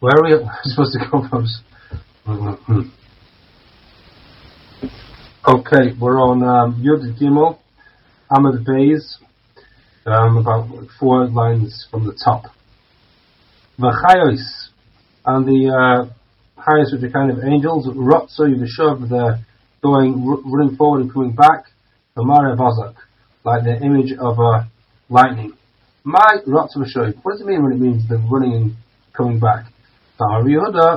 Where are we supposed to go from? Okay, we're on Yud Gimel, Amud Beis, about 4 lines from the top. V'chayos, and the chayos, which are kind of angels, Rotzoi v'shuv, they're running forward and coming back, V'mare Bozak, like the image of a lightning. My Rotzoi v'shuv, what does it mean when it means they're running and coming back? It's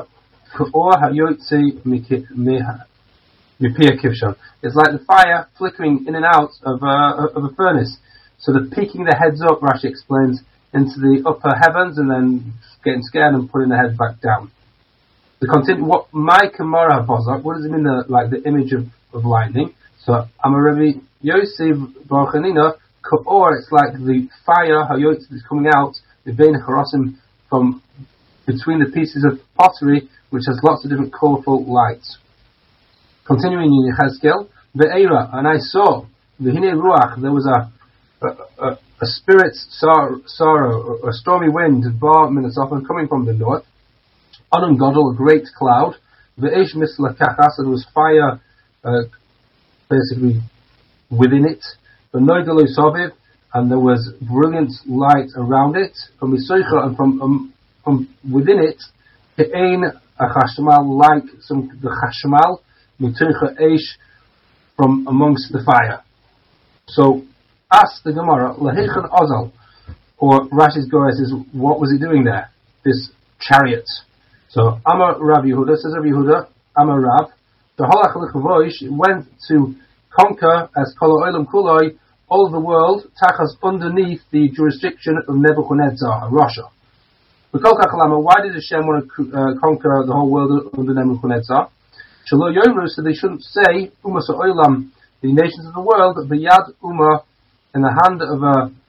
like the fire flickering in and out of a furnace. So they're peeking their heads up, Rashi explains, into the upper heavens and then getting scared and putting their heads back down. The continue, what does it mean, the image of lightning? So Amarabi Yosef Barchanina Ka'or, it's like the fire Hayot is coming out, the Bein Harosim, from between the pieces of pottery, which has lots of different colourful lights. Continuing in Yechezkel, Ve'era, and I saw, V'hine Ruach, there was a spirit's sorrow, a stormy wind, Bar Minasofan, coming from the north, Anum Godel, a great cloud, Ve'esh Mislakachas, and there was fire, basically, within it, V'noidalu Soviv, and there was brilliant light around it, from Misoicha, and from within it, Ke'ein a chashmal, like the chashmal, Mitucha Eish, from amongst the fire. So, ask the Gemara, Lahechan Ozal, or Rashi's Goret says, what was he doing there? This chariot. So, Amar Rav Yehuda, says Rav Yehuda, Amar Rav, the Holach Lechavoish went to conquer, as Kol Olam Kuloi, all the world, Tachas underneath the jurisdiction of Nebuchadnezzar, Russia. Why did Hashem want to conquer the whole world under Nebuchadnezzar? Shelo Yoru, so they shouldn't say Umas Olam, the nations of the world, B'yad Uma, in the hand of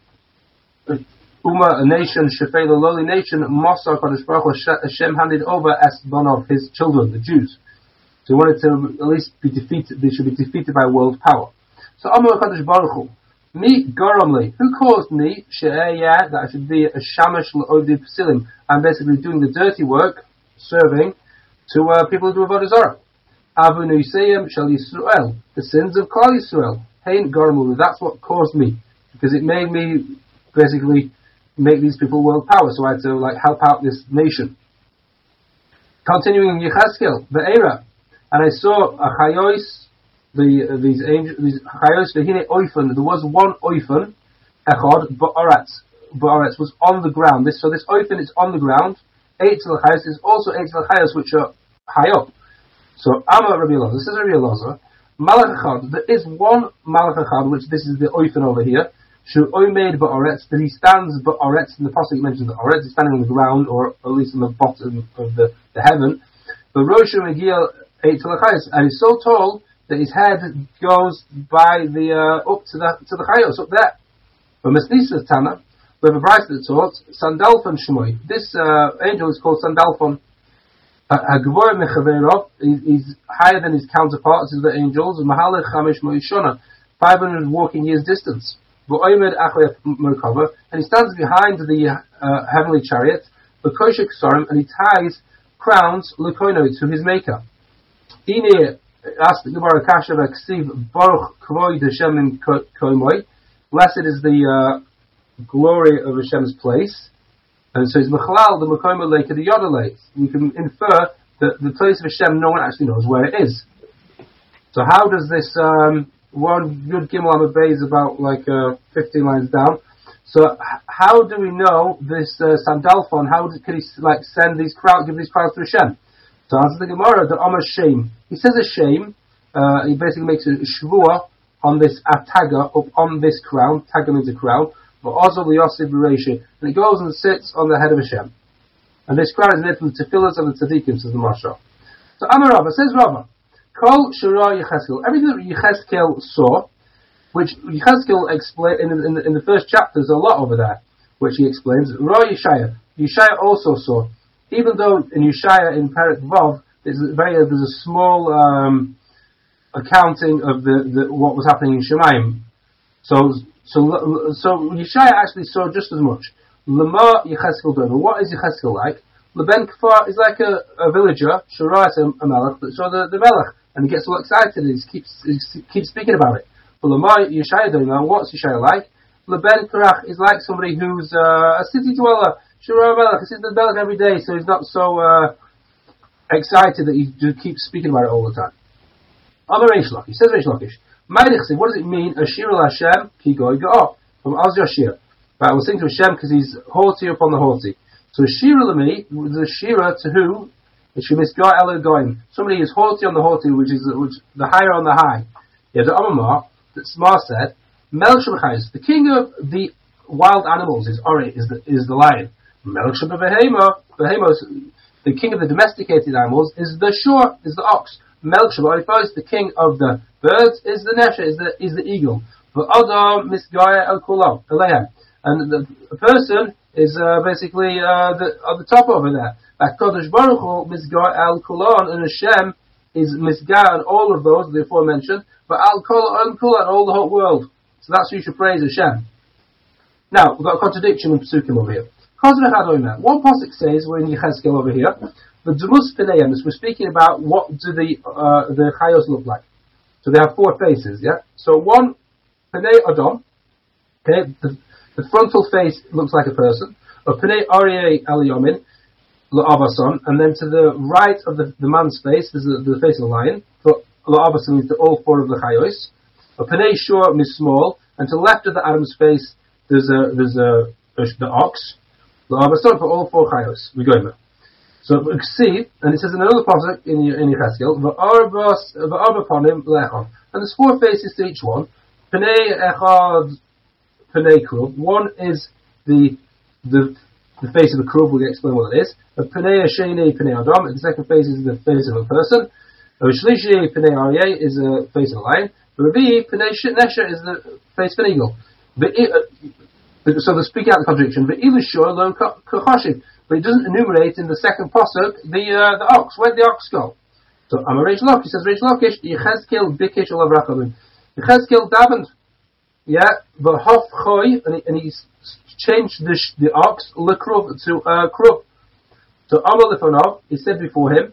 a nation, Shefei, the lowly nation, Mosar Kodesh Baruch Hu, Hashem handed over as one of his children, the Jews. So he wanted to at least be defeated. They should be defeated by world power. So Amar Kodesh Baruch Hu, me Goramli, who caused me that I should be a shamash l'odi psilim? I'm basically doing the dirty work, serving to people who do avodah zarah. Avu Nusayim Shal Yisrael, the sins of Klal Yisrael. Hein Goramli, that's what caused me, because it made me basically make these people world power. So I had to help out this nation. Continuing in Yechezkel, Be'era, and I saw a chayos. These chayos v'hine oifen. There was one oifen, echad ba'aretz was on the ground. This oifen is on the ground. Eitzel chayos is also eitzel chayos which are high up. So Amar Rabbi Elazar, this is Rabbi Elazar. Malach echad. There is one malach echad, which this is the oifen over here. Shu oimed ba'aretz, that he stands ba'aretz. In the pasuk mentions that aretz is standing on the ground, or at least on the bottom of the heaven. But Roshu Megil eitzel chayos, and he's so tall that his head goes by the up to the chayos up there. But Mesnisa Tana, we have a bride that taught Sandalphon Shmoi. This angel is called Sandalphon. Hagvor Mechaverov, he's higher than his counterparts of the angels. Mahalech Chamish Moishona, 500 walking years distance. V'oimed Achlef Merkava, and he stands behind the heavenly chariot. V'koshek Sorim, and he ties crowns Lekoino to his maker. Ine asked the Gemara Kasha Ksiv Baruch Kvoi Hashem Koimoy. Blessed is the glory of Hashem's place. And so it's Mechalal, the Mekoimo Lake, the Yodel. We can infer that the place of Hashem, no one actually knows where it is. So how does this one Yud Gimel Amud Beis is about 15 lines down? So how do we know this Sandalphon? How can he send these crowds, give these crowds to Hashem? So answer the Gemara, the Amar Shem. He says a shame. He basically makes a shvua on this ataga, up on this crown. Taga means a crown. But also the Yosef Bereishah, and he goes and sits on the head of Hashem. And this crown is made from the tefillahs of the tzaddikim, says the Marsha. So Amar Rava says Rava, Kol Shura Yechezkel. Everything that Yechezkel saw, which Yechezkel explained in the first chapter, there's a lot over there, which he explains. Ra Yeshaya. Yeshaya also saw. Even though in Yeshaya, in Perek Vav, there's a small accounting of the what was happening in Shemayim. So Yeshaya actually saw just as much. Lama Yechezkel Dover. What is Yechezkel like? Leben Kfar is like a villager, Shurayat a Melech, that saw the Melech, and he gets all excited and he keeps speaking about it. But Lamai Yeshaya don't know, what's Yeshaya like? Leben Karach is like somebody who's a city dweller, Shurayat Melech, he sees the Melech every day, so he's not so excited that he keeps speaking about it all the time. Amar Reish Lakish, says Reish Lakish, what does it mean? Ashir al Hashem ki goy go from Az Yashir. Right, we'll sing to Hashem because he's haughty upon the haughty. So Shira Lami, the Shira to who? Shemisgai El Goyim. Somebody is haughty on the haughty, which the higher on the high. Yeah, the Amamar that Smar said, Melech Shebachayis, the king of the wild animals is Ori, is the lion. Melech Shebahema, the king of the domesticated animals is the shore, is the ox. Melech Shebachayis, the king of the birds is the Nesha, is the eagle. But Adam Misgai El Kulam, Elehem. And the person is basically at the top over there. Like Kodesh Baruch Hu, Misgar Al Kulon, and Hashem is Misgar on all of those, the aforementioned, but Al Kulon, all the whole world. So that's who you should praise Hashem. Now, we've got a contradiction in Pesukim over here. One pasuk says, we're in Yechezkel over here, the Dmus Pineim, we're speaking about what do the Chayos look like. So they have four faces, yeah? So one, Pinei Adam, okay, the frontal face looks like a person. Or Pnei Aryeh El Yomin, La'avason, and then to the right of the man's face, there's the face of the lion. So La'avason means to all four of the Chayos. Or Pnei Shor Mismol, and to the left of the Adam's face, there's the ox. La'avason for all four Chayos. We go in there. So we can see, and it says in another pasuk in Yechezkel, V'arba Ponim Lechon. And there's four faces to each one. Pnei Echad Pnei Krub. One is the face of a Krub, we'll explain what it is. Pnei Sheni Pnei Adam, and the second face is the face of a person. Shlishi Pnei Aryeh is the face of a lion. Ravi Pnei Nesha is the face of an eagle. So they're speaking out the contradiction. But it doesn't enumerate in the second pasuk the ox. Where'd the ox go? So Amar Reish Lakish, says Reish Lakish, Yechezkel Bikish Olav Rachamim. Yechezkel davened. Yeah, the Hof Choy, and he changed the ox lekruv to kruv. So Amar Lefanov, he said before him,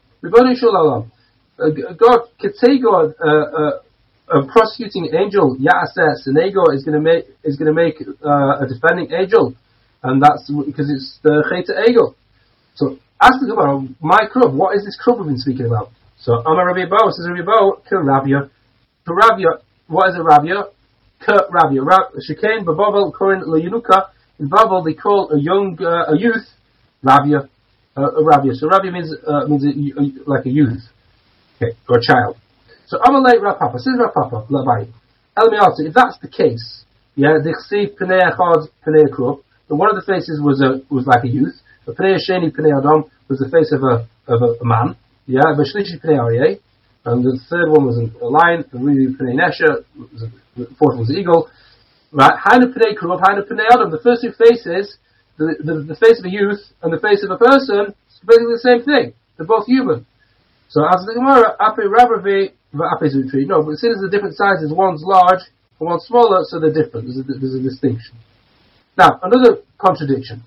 God, Ketzei God, a prosecuting angel, Ya'aseh Senego is going to make a defending angel, and that's because it's the Cheta Egel. So ask the Gemara, my kruv, what is this kruv we've been speaking about? So Amar Rabbi Bo, says Rabbi Bo, Rabia. What is a Rabia? Rabia. Shekain Babel Korin Leyanuka. In Babel they call a youth Rabia. A Rabia. So Rabia means like a youth, okay, or a child. So Amalei Rapapa, says Rapapa, Labai. Elmiata, if that's the case, yeah, the Chsi Pnei Echad Pnei Krub, one of the faces was like a youth. The Pnei Sheni Pnei Adam was the face of a man. Yeah, Bashlishi Pnei Aryeh, and the third one was a lion. The Rui Pnei Nesha, the fourth was the eagle. Right, Hainu Pnei Krub, Hainu Pnei Adam. The first two faces, the face of a youth and the face of a person, is basically the same thing. They're both human. So as the Gemara, Ape Rabravi, Ape Zutri. No, but since the different sizes, one's large and one's smaller, so they're different. There's a distinction. Now, another contradiction.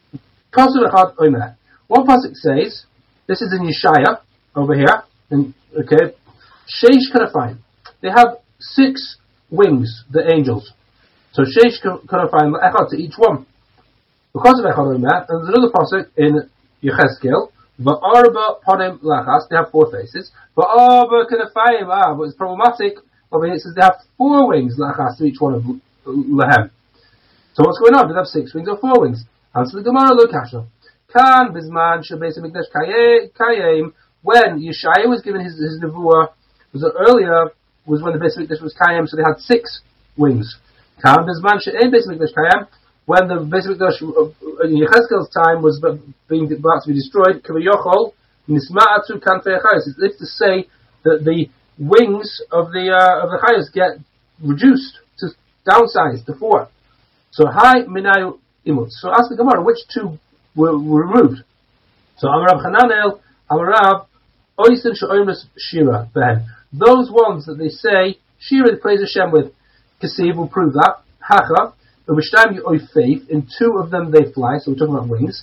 One pasuk says, this is in Yeshaya, over here, and okay, Sheish Kanafayim. They have 6 wings, the angels. So Sheish Kanafayim, Echad to each one. Because of Echad Omer, and there's another pasuk in Yechezkel, Va'arba Ponim Lachas, they have 4 faces. Va'arba Kanafayim, but it's problematic, over here it says they have 4 wings, Lachas, to each one of Lehem. So what's going on? Do they have 6 wings or 4 wings? Answer the Gemara, look, Kasha. Kan Bizman Shabes Mikdash Kayim, when Yeshaya was given his nevuah, was when the Beis Mikdash was Kayim, so they had 6 wings. Kan Bizman She'en Beis Mikdash Kayim, when the Beis Mikdash in Yechezkel's time was about to be destroyed, Kavayyochol Nisma'atu Kanfei Chayos. It's if to say that the wings of the Chayos get reduced to downsized to 4. So Hai Minayu Imut. So ask the Gemara, which 2 were removed? So Amarav Chananel, Amarav Oisen Sha'omus Shira Ben. Those ones that they say Shira they praise Hashem with, Kasiv will prove that. Hacha, Ubishtam Oy faith, in 2 of them they fly, so we're talking about wings.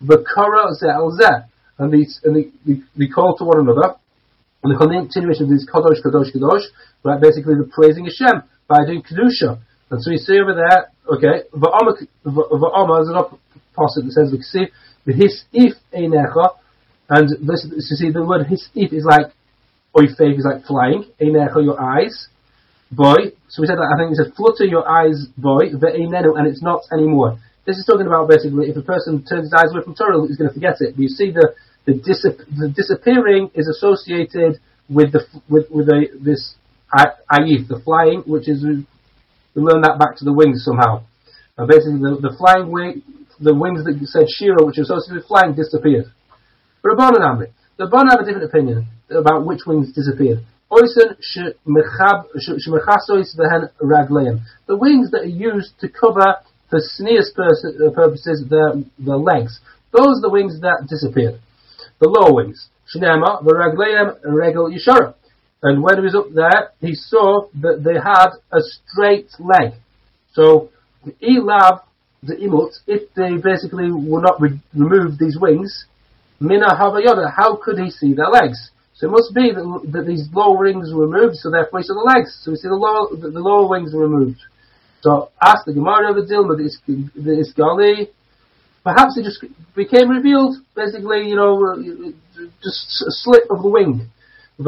v'kara zeh al zeh, and they call to one another, and the continuation of this kadosh, kadosh, kadosh, right? Basically, the praising Hashem by doing kedusha. And so you see over there, okay, v'ama is an opposite that says v'hisif einecha, and this, you see the word hisif is like oifev, is like flying, einecha, your eyes, boy. So we said that, I think it said flutter your eyes, boy, ve'einenu, and it's not anymore. This is talking about basically if a person turns his eyes away from Torah, he's going to forget it. But you see the disappearing is associated with this ayif, the flying, which is, we learn that back to the wings somehow. And basically the flying wing, the wings that said Shira, which are associated with flying, disappeared. Rabbanan Amri. The Rabbanan have a different opinion about which wings disappeared. Oisen shemechasois vehen ragleim. The wings that are used to cover for sneers purposes the legs. Those are the wings that disappeared. The lower wings. Shnema v'ragleim regel yishara. And when he was up there, he saw that they had a straight leg. So, ilav the imut, if they basically will not remove these wings, mina havayoda, how could he see their legs? So it must be that these lower wings were removed, so therefore he saw the legs. So we see the lower wings were removed. So ask the Gemara of the Dilma, the Isgali, perhaps it just became revealed, basically, just a slip of the wing. And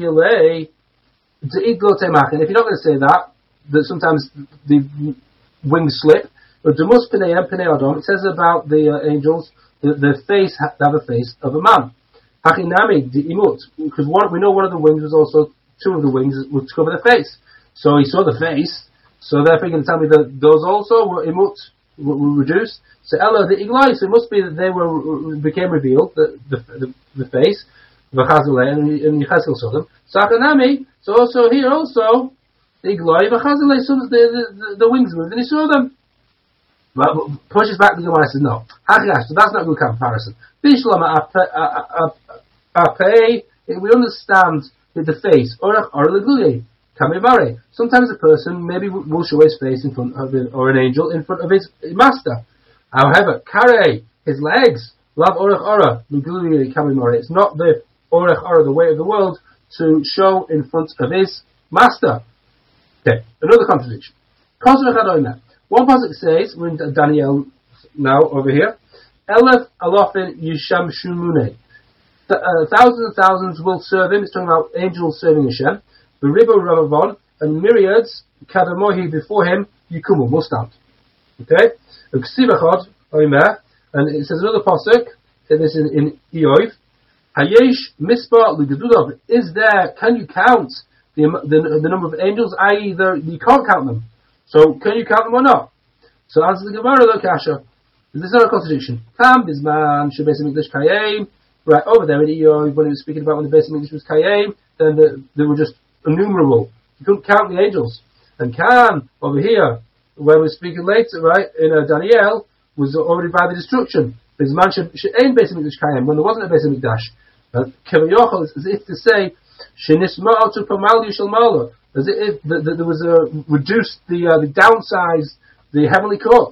if you're not going to say that sometimes the wings slip, but it says about the angels, the face, they have a face of a man. Because we know one of the wings was also, two of the wings would cover the face. So he saw the face, so therefore you're going to tell me that those also were reduced. So Ella the Iglai, so it must be that they became revealed, the face, and Yechazkel saw them. Sachanami, so also here also, the Iglai, V'chazile, the wings moved, and he saw them. But pushes back the Gemara and says, no. Hachash, so that's not a good comparison. Bishlama apei, we understand with the face, orach or legluye, kamivare. Sometimes a person maybe will show his face in front of or an angel in front of his master. However, kare, his legs, lav orach ora, legluye kamivare. It's not the orach ora, the way of the world, to show in front of his master. Okay, another contradiction. One pasuk says, we're in Daniel now over here, Elef alofin yisham shumune. Thousands and thousands will serve him. It's talking about angels serving Hashem. The river Ravavon and myriads kadamohi before him yikumu will stand. Okay, and it says another pasuk. This in Eov. Hayesh mispa l'gedudov. Is there? Can you count the number of angels? I.e., you can't count them. So can you count them or not? So answer the Gemara, look, Asher. This is not a contradiction. Kam bisman shebesim English kayem. Right over there in Eov, when he was speaking about when the basic English was kayem, then they were just innumerable. You couldn't count the angels. And Kam over here, where we're speaking later, right in Daniel, was already by the destruction. Bisman she'ain basic English kayem, when there wasn't a basic English. Kevayochel is as if to say shenisma'al to pamal yishal malo. As if there was a reduced, the downsized, the heavenly court.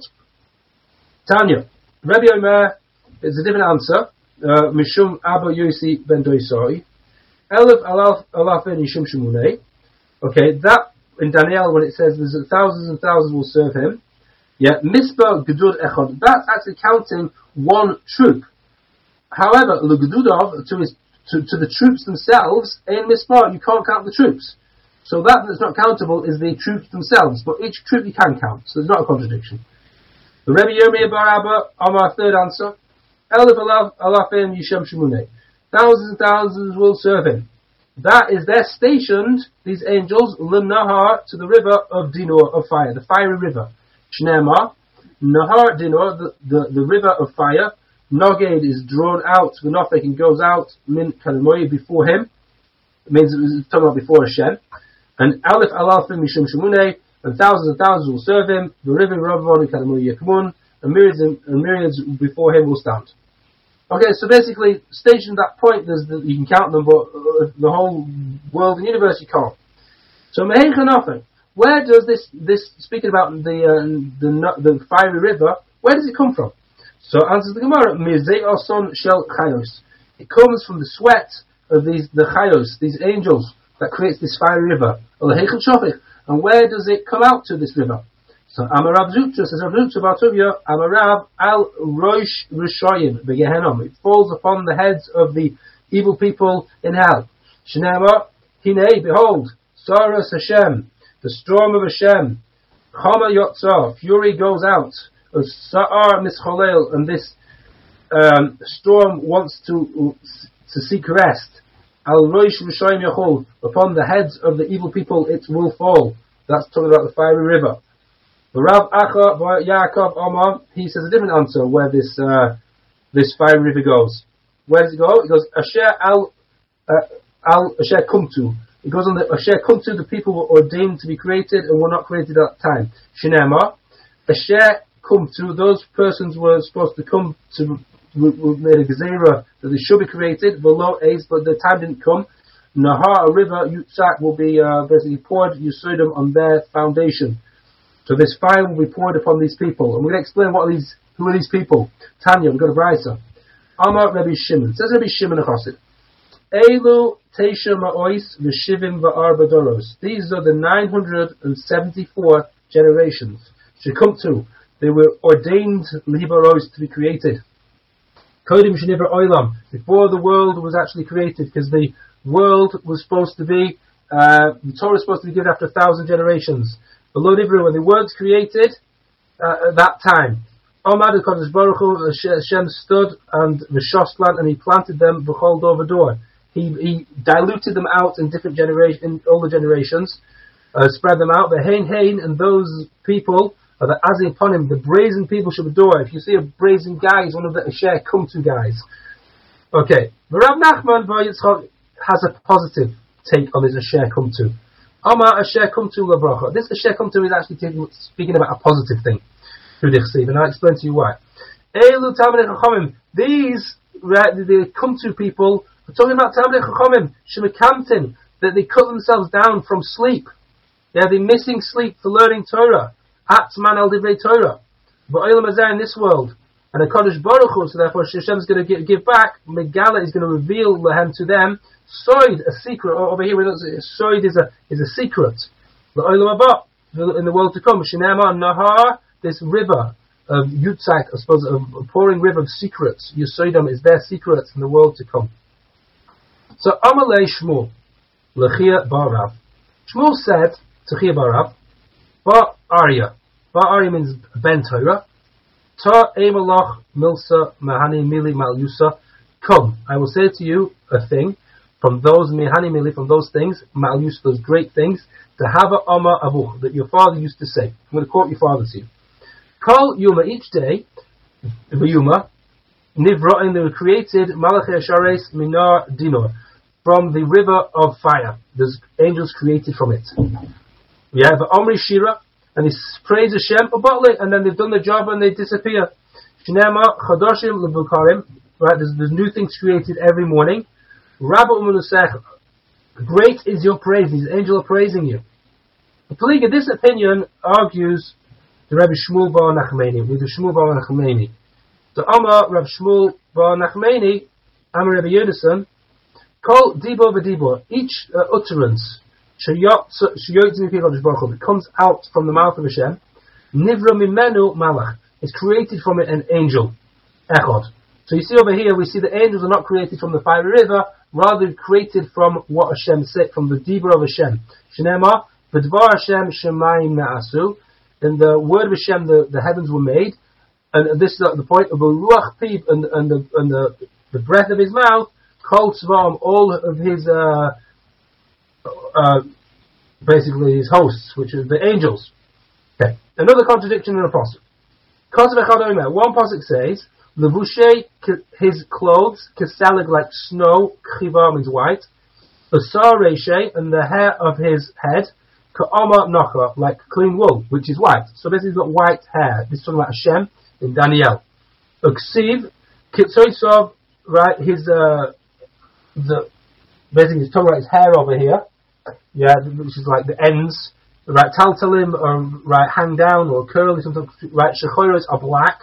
Tanya, Rabbi Omer is a different answer. Mishum Abba Yosi ben Doisoi, Elef Alafin Yishum Shemunei. Okay, that in Daniel when it says there's thousands and thousands will serve him. Yeah, Mispa Gedud Echad. That's actually counting one troop. However, L'Gedudov to the troops themselves in Mispa you can't count the troops. So that's not countable is the troops themselves, but each troop you can count, so there's not a contradiction. The Rebbe Yirmiyah Bar Abba, on our third answer, Elef Alafim Yishem Shemunei. Thousands and thousands will serve him. That is, they're stationed, these angels, L'Nahar, to the river of Dinor, of fire, the fiery river. Shnema, Nahar Dinor, the river of fire. Noged is drawn out, V'nofek, and goes out, Min Kalamoyi, before him. It means it's talking about before Hashem. And Aleph Alafim Mishum Shemunei, and thousands will serve him. The river Ravon and Kadamu Yekmun, and myriads before him will stand. Okay, so basically, stationed at that point, you can count them, but the whole world and universe you can't. So Mehechanofen, where does this speaking about the fiery river, where does it come from? So answers the Gemara, Mizei Oson Shel Chayos. It comes from the sweat of the Chayos, these angels, that creates this fiery river. And where does it come out to, this river? So Amarav Zutra says, Rav Zutra Bartuvia, Amarav Al Rosh Rishoyim Begehenom. It falls upon the heads of the evil people in hell. Shnema, Hinei, behold, Saras Hashem, the storm of Hashem, Chama Yotzah, fury goes out, Sa'ar Mischolel, and this storm wants to seek rest. Al Rosh Rishoyim Yachol, upon the heads of the evil people it will fall. That's talking about the fiery river. The Rav Acha Yaakov Omar, he says a different answer where this fiery river goes. Where does it go? It goes Asher Al Asher Kumtu. It goes on the Asher Kumtu, the people were ordained to be created and were not created at that time. Shinema Asher Kumtu, those persons were supposed to come to made a gezerah that they should be created, below Ace, but the time didn't come. Nahar, a river, Yutzak, will be basically poured Yisodom on their foundation. So this fire will be poured upon these people. And we're going to explain who are these people. Tanya, we've got a brisa. Amar Rabbi Shimon. Says Rabbi Shimon Achosid. Elu Teisha Ma'ois V'Shivim V'Arba Doros. These are the 974 generations. Shekumtu. They were ordained Libaros to be created. Kodim Sheniver Oilam. Before the world was actually created, because the world was supposed to be, the Torah was supposed to be given after 1,000 generations. The Lord Ivru, when the world's created, at that time, Omad HaKadosh Baruch Hu, Hashem stood and V'Shoslan, and he planted them B'chol Dor V'Dor. He diluted them out in different generations, in all the generations, spread them out. The Hein, and those people, the Azim upon him, the brazen people should adore. If you see a brazen guy, he's one of the Asher Kumtu guys. Okay, the Rav Nachman Bar Yitzchak has a positive take on this Asher Kumtu. Amar Asher Kumtu LaBracha. This Asher Kumtu is actually speaking about a positive thing through the Chesiv, and I'll explain to you why. Elu Talmidei Chachamim. These, the Kumtu people, are talking about Talmidei Chachamim, Shemekamtin, that they cut themselves down from sleep. They're missing sleep for learning Torah. Atzman al divrei Torah, but Olam Hazeh in this world, and the Kadosh Baruch Hu. So therefore, Hashem is going to give back. Megala is going to reveal Lahem to them. Soid, a secret. Over here, Soid is a secret. The Olam Haba, in the world to come. Shinema Nahar, this river of Yutzak, I suppose, a pouring river of secrets. Yesodam is their secrets in the world to come. So Amalei Shmuel, Lechia Barav. Shmuel said to Chia Barav, Ba Arya. Ba Arya means Ben Torah. Ta Emalach Milsa Mahani Mili Malusa. Come, I will say to you a thing from those Mahani Mili, from those things, Malusa, those great things, to have a Amma Avuch, that your father used to say. I'm going to quote your father to you. Kol Yuma, each day, Yuma, Nivra, they were created, Malachi Ashares Minar Dinor, from the river of fire. There's angels created from it. We have Omri Shira, and he praise Hashem, and then they've done the job and they disappear. Shinema Chadoshim Lebukarim, right? There's new things created every morning. Rabba Umunusech, great is your praise. These angels are praising you. This opinion argues the Rabbi Shmuel Bar Nachmani, with the Shmuel Bar Nachmani. So Amar Rabbi Shmuel Bar Nachmani, Amar Rabbi Yonason, Kol Dibor V'Dibor, each utterance that comes out from the mouth of Hashem, Nivra Mimenu Malach, is created from it an angel. Echad. So you see over here, we see the angels are not created from the fiery river, rather created from what Hashem said, from the Dibur of Hashem. Shnema, V'dvar Hashem Shemayim Na'asu, in the word of Hashem the heavens were made, and this is the point of a Ruach Pib, and the breath of his mouth, Kol Tzvam, all of his basically his hosts, which are the angels. Okay. Another contradiction in a pasuk. One pasuk says, Levushe, his clothes, Keselig, like snow, Chiva means white, Asar Reshe, and the hair of his head, Ka'ama Nocha, like clean wool, which is white. So basically he's got white hair. This is talking about Hashem in Daniel. Uksiv, Kitsoisov, right, basically he's talking about his hair over here, yeah, which is like the ends, right, taltalim, or right, hang down, or curly, something, right, shechoros are black,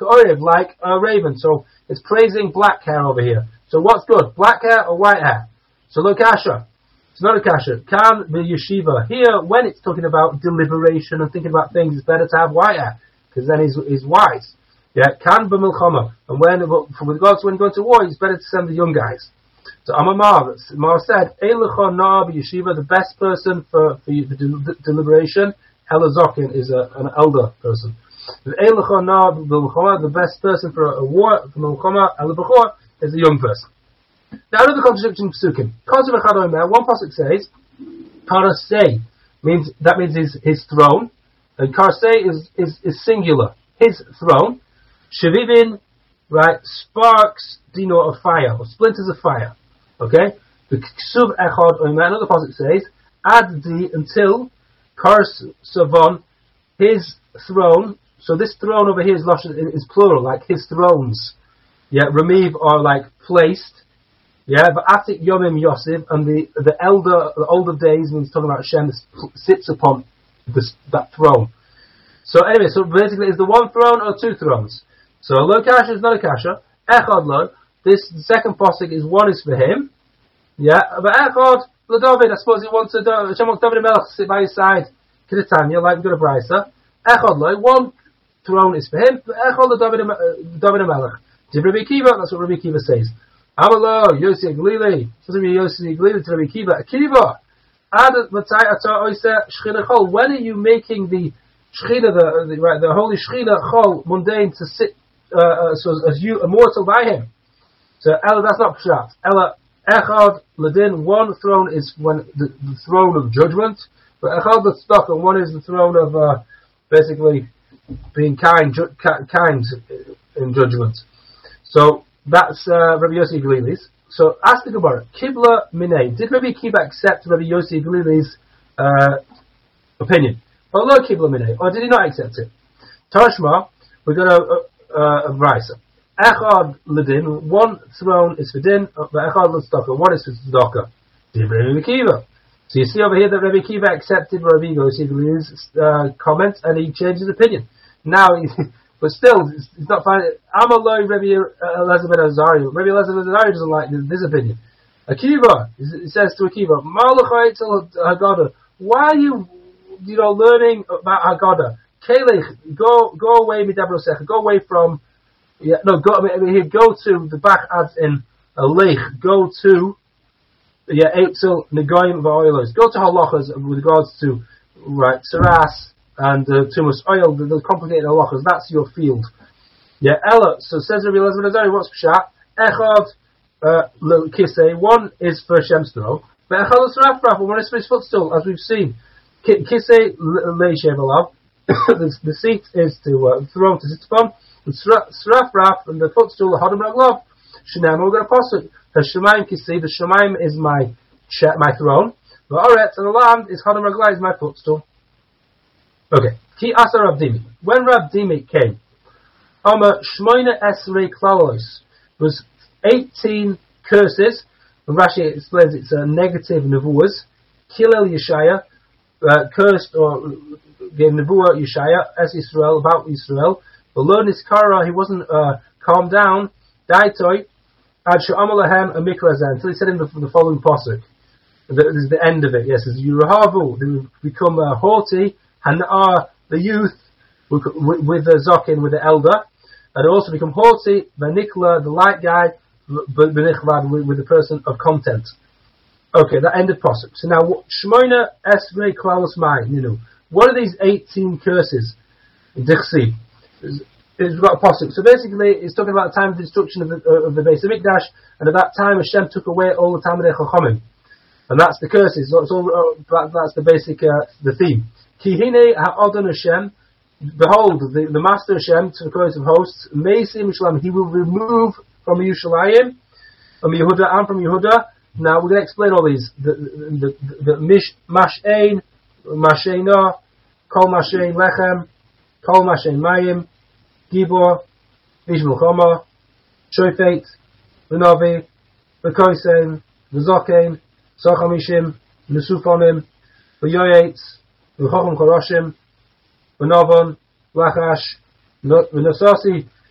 K'oriv, like a raven. So it's praising black hair over here. So what's good? Black hair or white hair? So look, kasha. It's not a kasha. Kan b'yeshiva. Here, when it's talking about deliberation and thinking about things, it's better to have white hair, because then he's wise. Yeah, kan b'milchama. And with regards to when going to war, it's better to send the young guys. So Amar said, Eilecha na b'yeshiva, the best person for the deliberation, Helazokin is an elder person. Eilecha na b'milchama, the best person for a war, for milchama, Elebechor, is a young person. Now another contradiction in Pesukim. One pasuk says, Karasei, means his throne, and Karasei is singular. His throne, Shavivin, right, sparks dino of fire, or splinters of fire. Okay? The Ksuv Echad Omer, another pasuk says, Addi until Kars Savon, his throne. So this throne over here is plural, like his thrones. Yeah, Ramiv are like placed. Yeah, but Atik Yomim Yosef, and the older days means talking about Hashem sits upon that throne. So anyway, so basically, is the one throne or two thrones? So lo kasha is not a kasha. Echad lo. This the second pasuk is one is for him. Yeah, but Echad lo David. I suppose he wants Hashem wants David Melech to sit by his side. Kidatanya, like we got a brisa. Echad lo. One throne is for him. But Echad lo David Melech. Did Rabbi Kiva? That's what Rabbi Kiva says. Amalo, Yossi Glili, supposed to be Yossi Glili to Rabbi Kiva. Akiva, Ad Matai Ata Oise Shechina Chol. When are you making the Shechina, the holy Shechina Chol mundane to sit so as you immortal by him? So Ella, that's not Pshat. Ella Echad Ladin. One throne is when the throne of judgment, but Echad L'Tzedakah, and one is the throne of basically being kind in judgment. So that's Rabbi Yossi Glili's. So ask the Gemara, Kibla Minei, did Rabbi Kiva accept Rabbi Yossi Glili's opinion? Or lo Kibla Minei, or did he not accept it? Tashma, we're going to a brisa. Echad Ladin, one throne is for din, but Echad L'Tzedakah, one is for tzedakah. Did Rabbi Kiva. So you see over here that Rabbi Kiva accepted Rabbi Yossi Glili's comment, and he changed his opinion. Now but still, it's not fine. Amaloi Rabbi Elazar ben Azariah. Rabbi Elazar ben Azariah doesn't like this opinion. Akiva, it says to Akiva, Malachai tel Haggadah. Why are you learning about Haggadah? Kelech, go away midabrosecha. Go away from. Go to the back adds in a lech. Go to Eitzel Negoim va'oilos. Go to halachas with regards to saras. And tumus oil, the complicated halachas, that's your field. Yeah, Ella, so says Rabbi Elazar ben Azariah, what's Pshat? Echad Kisei, one is for Hashem's throne, but Echad L'Srafraf, one is for his footstool, as we've seen. Kisei Leishev Alav, the seat is to throne to sit upon, and Srafraf, and the footstool, Hodom Raglav, Shinam, we're going to pasuk. Hashemayim Kisei, the Shemaim is my throne, the Oretz, and the land is Hodom Raglav, is my footstool. Okay. Ki Asa Rav Dimi. When Rav Dimi came, Shmoina Esrei Klalos was 18 curses. And Rashi explains it's a negative nevuas. Kilel Yeshaya, cursed or gave nevuah Yeshaya as Israel about Israel. But learned his kara, he wasn't calmed down. Daitoi Ad Sha'amalahem Amikrazan until he said in the following pasuk. This is the end of it. Yes, it's Yurahavu. They become haughty. Hana'ah, the youth, with the Zokin, with the elder, and also become haughty, Vanikla, the light guy, with the person of content. Okay, that ended pasuk. So now, Shmoina Esrei Klaus Mai, what are these 18 curses? Dichsi. It's got a pasuk. So basically, it's talking about the time of the destruction of the Beis Hamikdash, and at that time Hashem took away all the Talmidei Chachamim. And that's the curses. So that's the basic, the theme. Kihine ha'odon Hashem, behold, the Master Hashem, to the chorus of hosts, Meisi Mishlam, he will remove from Yerushalayim, from Yehuda and from Yehuda. Now we're going to explain all these. The Mashain, Mashaina, Kol Mashain Lechem, Kol Mashain Mayim, Gibor, Ish Melchama, Shofet, V'Navi, V'Koisen, V'Zokein, Sochamishim, Nesufonim, V'Yoyetz, V'Chochem Koroshim, V'Novon, Lachash, V'Nosasi,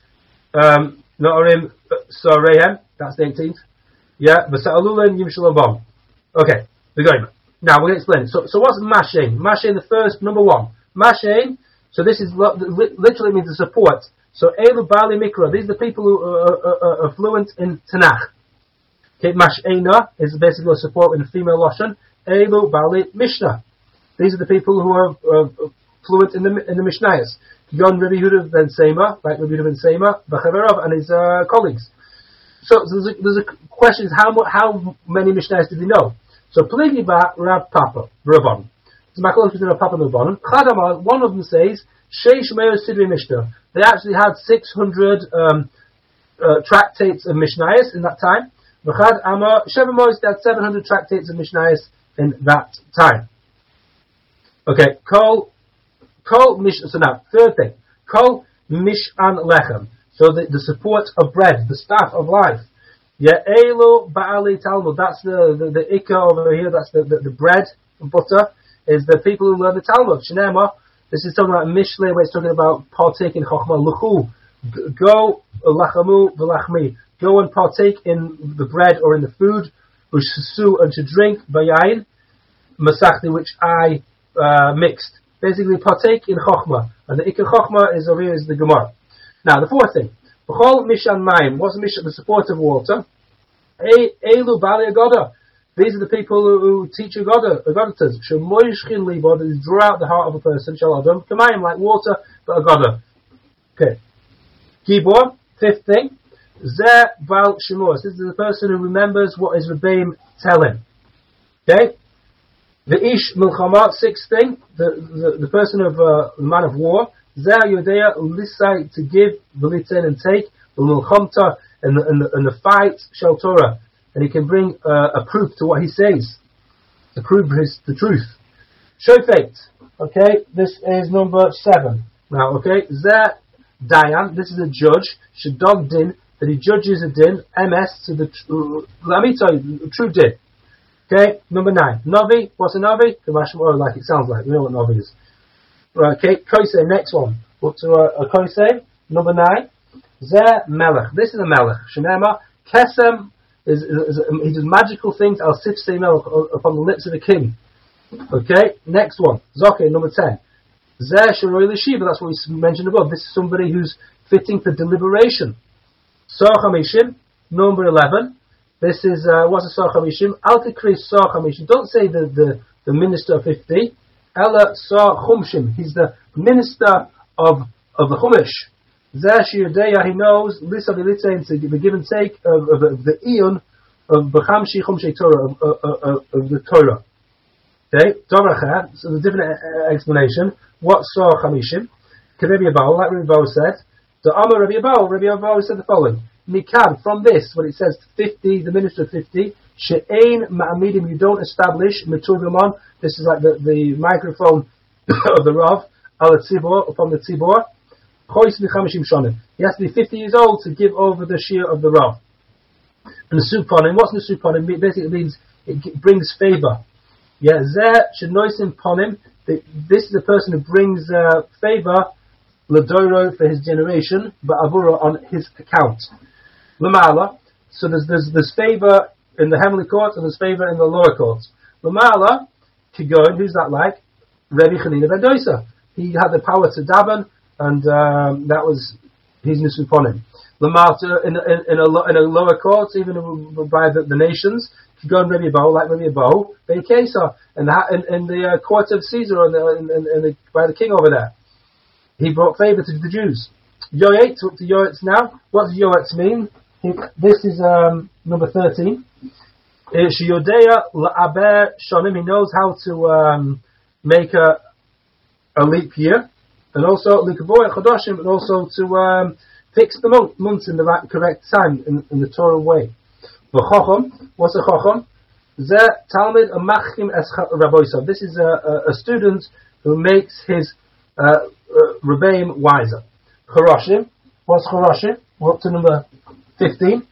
Noarim Sorehem, that's the 18th. Yeah, V'sa'alulen Yimshalabam. Okay, we're going. Now we're going to explain. So what's Mashain? Mashain, the first, number one. Mashain, so this is literally means the support. So Elu Bali Mikra, these are the people who are fluent in Tanakh. Okay, Mashaina is basically a support in female Lashon. Elu Bali Mishnah. These are the people who are fluent in the Mishnayos. Yon Rabbi Yehuda ben Seima, like Rabbi Yehuda ben Seima, B'Chaverov and his colleagues. So there's a question: how many Mishnayos did he know? So Pligi ba Rav Papa Ravon. So Makolot between Rav Papa and Ravon. Chadamar, one of them says Sheish Meir Sidri Mishnah. They actually had 600 tractates of Mishnayos in that time. V'chad Amar Sheva Mois, they had 700 tractates of Mishnayos in that time. Okay, Kol Mish. So now, third thing, Kol Mish'an Lechem. So the support of bread, the staff of life. Yeah, Elo Ba'ali Talmud. That's the Ikka over here. That's the bread and butter. Is the people who learn the Talmud. Shnema. This is talking about Mishle, where it's talking about partaking Chochmah. Luchu. Go lachamu v'lachmi. Go and partake in the bread or in the food. Ushusu, and to drink bayayin masachti, which I mixed. Basically, partake in Chochmah. And the Ikka Chochmah is over here is the Gemara. Now, the fourth thing. B'chol Mishan Mayim. What's the support of water? Elu Bali Agoda. These are the people who teach Agodatas. Shemoyishchin Libo, that is draw out the heart of a person. Shal Adam. Kamayim, like water, but Agoda. Okay. Gibor. Fifth thing. Zeh Val Shemos. This is the person who remembers what his Rebbeim tell him. Okay. The Ish Milchama, sixth thing, the person of the man of war, Zeh Yodea Lisai, to give, V'litzen, and take, V'milchamta, and the fight, Shel Torah, and he can bring a proof to what he says, to prove the truth. Shofet, okay, this is number 7. Now, okay, Zeh Dayan, this is a judge, Shadog Din, that he judges a din, MS, to the true din. Okay, number 9. Novi, what's a Novi? Like it sounds like, we know what Novi is. Right, okay, Kosei, next one. Up to a Kosei, number 9. Zeh Melech, this is a Melech. Shenema, Kesem, he does magical things, Al Sifsei Melech, upon the lips of the king. Okay, next one. Zoke, number 10. Zeh Shiroi L'Shiva, that's what we mentioned above. This is somebody who's fitting for deliberation. Sor Chamishim, number 11. This is, what's a Sor Chamishim? Al Tikri Sor Chamishim. Don't say the minister of 50. Ella Sor Chumshim. He's the minister of the Chumash. Zeh Shirdeya, he knows, Lisa V'litzen, to give and take of the Eon of B'chamshi Chumshei Torah, of the Torah. Okay? Doracha, so the different explanation. What Sor Chamishim? Rabbi Abahu, like Rabbi Abahu said, the Amar Rabbi Abahu said the following. Mikad, from this, when it says 50, the minister of 50, She'ein Ma'amidim, you don't establish, Meturgamon, this is like the microphone of the Rav, Al Tzibor, upon the Tzibor, Chois Michamishim Shonim. He has to be 50 years old to give over the shear of the Rav. And the Suponim, what's the Suponim? Basically it means it brings favor. Yeah, Zeh Shenoisim Ponim, this is the person who brings favor, Ladoro, for his generation, but Avura, on his account. Lamala, so there's favor in the heavenly court and there's favor in the lower court. Lamala, Kigon, who's that like? Rabbi Chanina ben Dosa. He had the power to daven, and that was his nisuponim. Lamala, in a lower court, even by the nations, Kigon Rabbi Abahu, like Rabbi Abahu, Beikesa, in the court of Caesar, by the king over there. He brought favor to the Jews. Yoetz, up to Yoetz now. What does Yoetz mean? This is number 13. Shiyodea la'aber shonim. He knows how to make a leap year, and also likavoy chodoshim, and also to fix the months in the correct time in the Torah way. V'chochom, what's a chochom? Zeh talmid amachim es raboisav. This is a student who makes his Rebbeim wiser. Choroshim, what's Choroshim? We're up to number 15.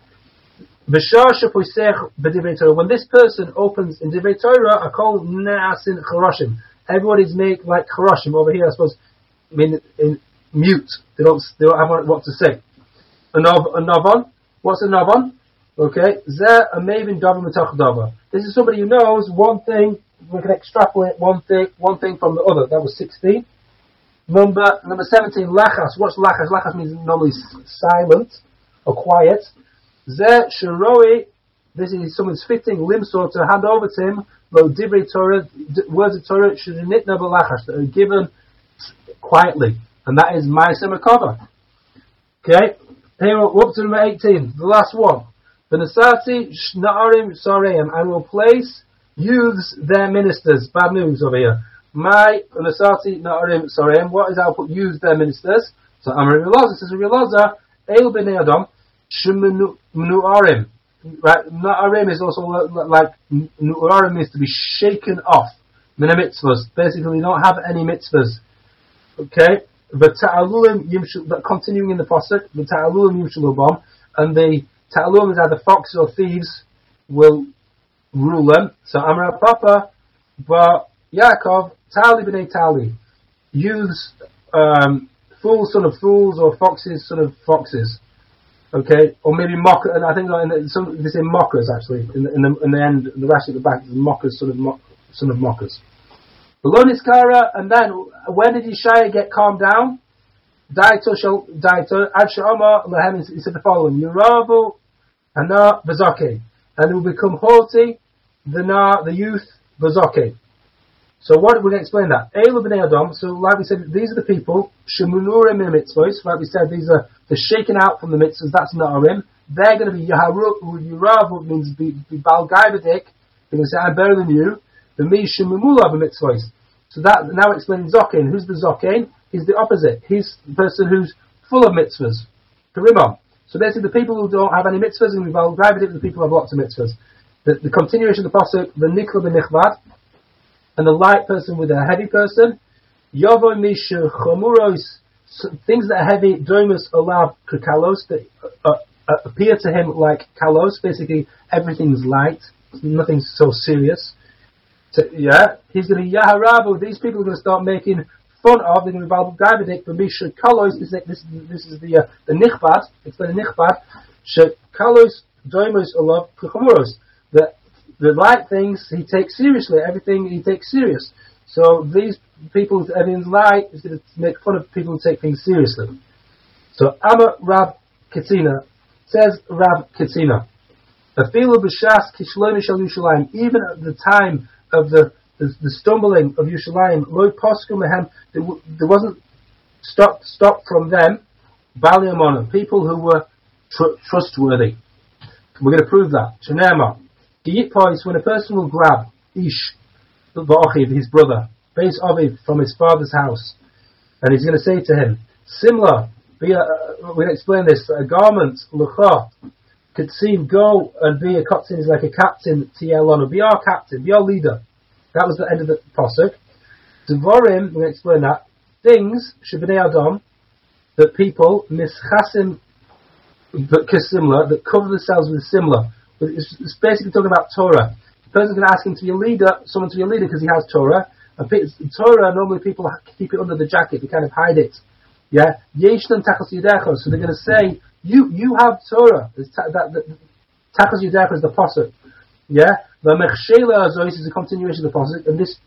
When this person opens in Divrei Torah, I call Na'asin Choroshim. Everybody's made like Choroshim over here, I suppose, in mute. They don't have what to say. A novon. What's a novon? Okay. Zeh a maven davar mitoch davar. This is somebody who knows one thing. We can extrapolate one thing from the other. That was 16. Number 17. Lachas. What's lachas? Lachas means normally silent or quiet. Zeh sheroi. This is someone's fitting limsor to hand over to him. Lo divrei Torah, words of Torah shenitna b'lachas, that are given quietly, and that is ma'aseh makava. Okay, here we're up to number 18, the last one. The Nasati Na'arim Soreim, and will place youths their ministers. Bad news over here. My Nasati Na'arim Soreim. What is output? Youths their ministers. So Amar Reloza says Reloza El Bnei Adam Shemnu'arim. Right, Na'arim is also like Nu'arim means to be shaken off. Mina mitzvahs. Basically, we don't have any mitzvahs. Okay, but ta'alulim yimshul. But continuing in the pasuk, the ta'alulim yimshul obam, and the ta'alulim is either foxes or thieves will rule them. So Amar Papa, but Yaakov Tali b'nei Tali, youths, fools son of fools, or foxes son of foxes. Okay, or maybe mocker. And I think they say mockers actually. In the end, the rest at the back is mockers, son of mockers. Kara, and then when did Yeshaya get calmed down? Daito Ad Sha'ama Lehem. He said the following: Yeravu Hana V'Zokeh, and it will become haughty, the youth V'Zokeh. So what we're going to explain that Eilu B'nei Adam. So like we said, these are the people Shemunurim in mitzvos. Like we said, these are the shaken out from the mitzvahs. That's Na'arim. They're going to be Yeravu, means be Balgaibadik. They're going to say, I'm better than you. The me Shemumula b'mitzvos. So that now explaining Zokin. Who's the Zokin? He's the opposite. He's the person who's full of mitzvahs. Karimah. So basically, the people who don't have any mitzvahs are going to be Balgaibadik. The people who have lots of mitzvahs. The continuation of the pasuk, the Nikla b'nichvad, and the light person with a heavy person. Yovo misha chomuros, things that are heavy, domus olav kalos, that appear to him like kalos. Basically, everything's light, nothing's so serious. So, he's going to yaharabu. These people are going to start making fun of. They're going to be balgaibadik. But misha kalos, this is the nichbad. Explain the nichbad. Shekalos domus olav kachomuros. The light things he takes seriously. Everything he takes serious. So these people, everything's light, is going to make fun of people who take things seriously. So Amar Rab Katina says Rab Katina, Afilu b'shas kishloni shel Yushalayim. Even at the time of the stumbling of Yushalayim, lo posku mehem, there wasn't stop from them. Bali Amona, people who were trustworthy. We're going to prove that. Shenema. When a person will grab Ish, his brother, base Aviv from his father's house, and he's going to say to him, similar, we'll explain this, a garment, Lucha, Ketsin, go and be a captain, is like a captain, Tielonu, be our captain, be our leader. That was the end of the pasuk. Devorim, we'll explain that, things, Shebnei Adam, that people, Mischasim, Kesimla, that cover themselves with similar. It's basically talking about Torah. The person's going to ask him to be a leader, someone to be a leader because he has Torah. And Torah, normally people keep it under the jacket, they kind of hide it. Yeah? Yeshnan tachas yudecha. So they're going to say, you have Torah. Tachas yudecha is the pasuk. Yeah? The mechshela azois is a continuation of the pasuk. And this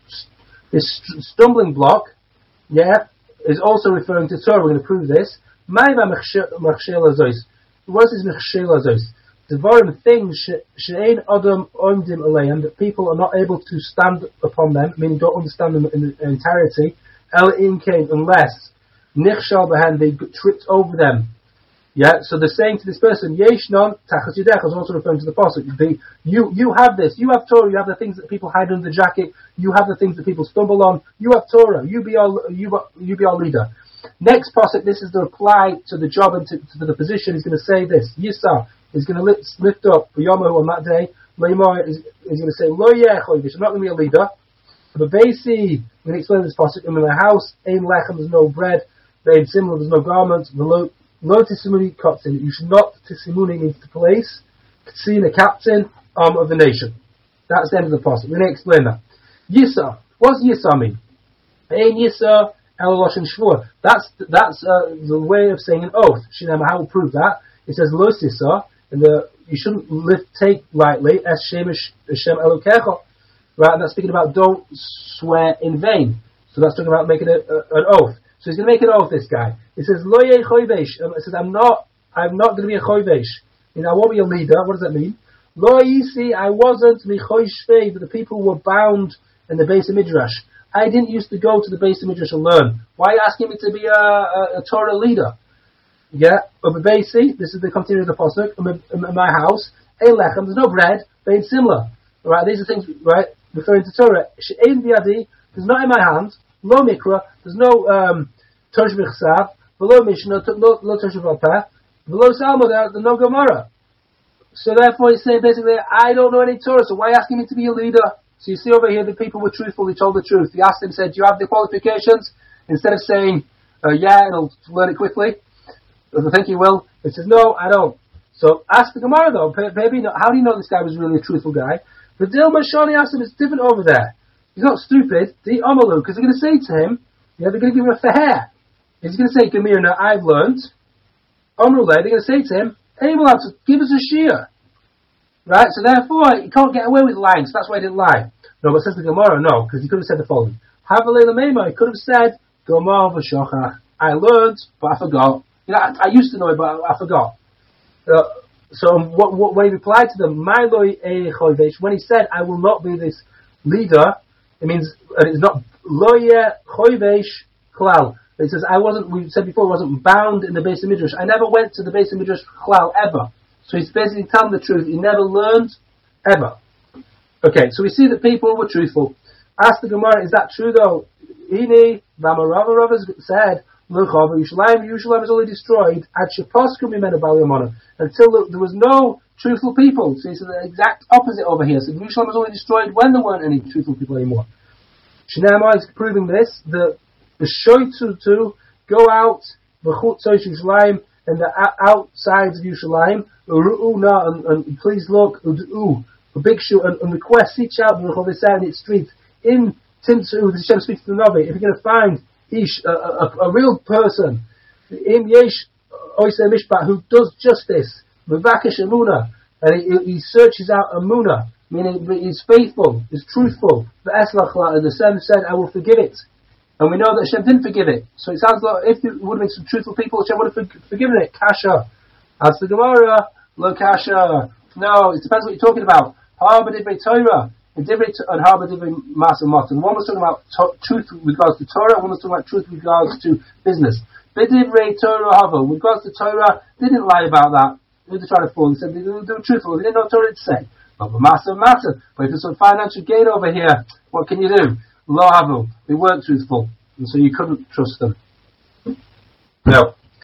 stumbling block, yeah, is also referring to Torah. We're going to prove this. Ma'eva mechshela azois. What is mechshela azois? Devarim, things she'ein adam omdim aleihem, that people are not able to stand upon them, meaning don't understand them in their entirety. El inkein, unless nichshal behen, they tripped over them. Yeah, so they're saying to this person, Yeshnon tachas yudech, is also referring to the pasuk. You have this, you have Torah, you have the things that people hide under the jacket, you have the things that people stumble on. You have Torah, you be our leader. Next pasuk, this is the reply to the job and to the position. He's going to say this. Yisa is going to lift up Yomahu on that day. Leimor is going to say, Lo yechoivish, I'm not going to be a leader. But Basi, when he explains this pasuk, in the house, Ein lechem, there's no bread. Vein similar, there's no garment. Lo tisimuni kaptin, you should not tisimuni into place. Katsin, a captain of the nation. That's the end of the pasuk. We're going to explain that. Yisa, what's Yisa mean? Ein Yisa el loshen shvur. That's the way of saying an oath. Shinema, how will prove that? It says lo sisa, and you shouldn't take lightly as Shem Elokecha, right? And that's speaking about don't swear in vain. So that's talking about making an oath. So he's going to make an oath. This guy. It says lo ye choivesh. It says I'm not going to be a choivesh. I won't be a leader. What does that mean? Lo yisi, I wasn't michoy shvei, but the people were bound in the Beis Midrash. I didn't used to go to the Beis Midrash and learn. Why are you asking me to be a Torah leader? Yeah, Ubebesi, this is the continuation of the pasuk. In my house, Elechem, there's no bread, but similar. Right, these are things, right, referring to Torah. She'ein biyadi, there's not in my hand. Lo mikra, there's no Torah b'chsav. Below Mishnah, lo Torah b'alpeh. Below Salmo, there's no Gemara. So therefore, he's saying basically, I don't know any Torah, so why are you asking me to be a leader? So you see over here, the people were truthful, they told the truth. He asked him, said, do you have the qualifications? Instead of saying, yeah, and I'll learn it quickly, I think he will. He says, no, I don't. So ask the Gemara though, maybe how do you know this guy was really a truthful guy? But Dilma Shani asked him, it's different over there. He's not stupid, the Omalu, because they're going to say to him, they're going to give him a fair. He's going to say, Gemirna, I've learned. Omrule, they're going to say to him, hey, well, give us a shear. Right, so therefore, he can't get away with lying, so that's why he didn't lie. No, but says the Gemara, no, because he could have said the following. Havalei Mema, he could have said, Gomar v'shochach. I learned, but I forgot. I used to know it, but I forgot. So when he replied to them, when he said, I will not be this leader, it means, it's not, Loye choivesh klal. It says, we said before, I wasn't bound in the Beis Midrash. I never went to the Beis Midrash klal, ever. So he's basically telling the truth. He never learned, ever. Okay, so we see that people were truthful. Ask the Gemara, is that true though? Ini, Vamarava Rava said, Yushalayim was only destroyed until there was no truthful people. So he said the exact opposite over here. So Yushalayim was only destroyed when there weren't any truthful people anymore. Shinamah is proving this. The Shoytu go out, Yushalayim, and the outsides of Yushalayim, and please look, a big shoe, and request, seek out in its streets. In Timtu, the Hashem speaks to the Navi, if you're going to find a real person, Im Yesh Oisei Mishpat, who does justice, Mevakesh Emunah, and he searches out Emunah, meaning he's faithful, he's truthful. The Eslachla, and the Hashem said, I will forgive it. And we know that Hashem didn't forgive it. So it sounds like if there would have been some truthful people, Hashem would have forgiven it. Kasha. As the Gemara, lo kasha. No, it depends what you're talking about. Harbor divrei Torah. And harbor divrei masa motan. One was talking about truth with regards to Torah, one was talking about truth with regards to business. B'divrei Torah hava. With regards to Torah, they didn't lie about that. They were trying to fool. They said they were truthful. They didn't know what Torah to say. But masa matter. But if there's some financial gain over here, what can you do? Lo havu. They weren't truthful. And so you couldn't trust them. No.